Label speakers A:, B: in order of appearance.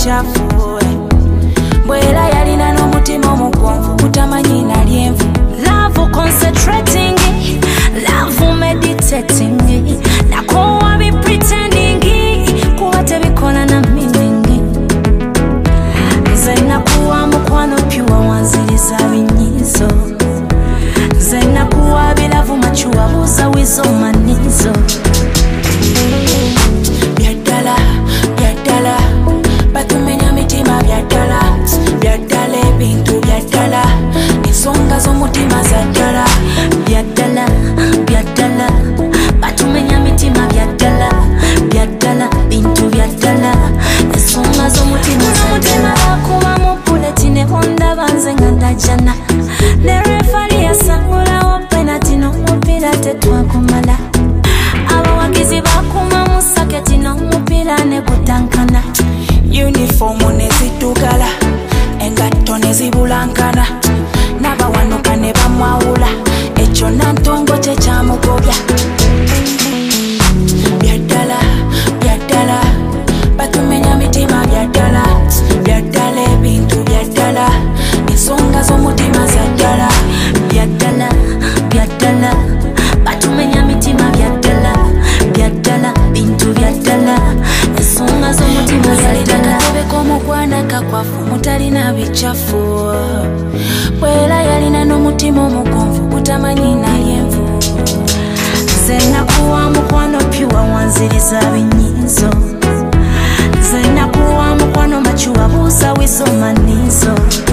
A: bichafu bwera yalina n'omutima omugonvu kutamanyi nalyenvu. Love concentrating, love meditating, nakowa bi pretending kuba tebikola na meaning. Nze nakuwa mukwano pure wanziriza binyizo, nze nakuwa bilavu machuwa buza wizo manizo. Byaddala byaddala batumenya mitima byaddala byaddala ebintu byaddala ensonga z'omutima zaddala byaddala byaddala batumenya mitima byaddala byaddala bintu byaddala ensonga z'omutima zaddala. Bakuba mu buleti ne bondaba nze nga ndajjana ne refali yasangulawo penalty n'omupiira tetwakumala. Abawagizi bakuma mu saketi n'omupiira ne gutankana. Uniformu ne ziddugala engatto ne zibulankana n'abawanuka ne bamwawula ekyo nantongo kye kyamugobya. Byaddala byaddala batumenya mitima byaddala byaddala ebintu byaddala ensonga z'omutima zaddala byaddala byaddala batumenya mitima byaddala byaddala bintu byaddala ensonga z'omutima zaddala. Omukwana kakwafu mutalina bichafu bwera yalina n'omutima omugonvu kutamanyi nalyenvu. Nze nakuwa mukwano pure wanziriza binyizo, nze nakuwa mukwano machuwa buza wizo manizo.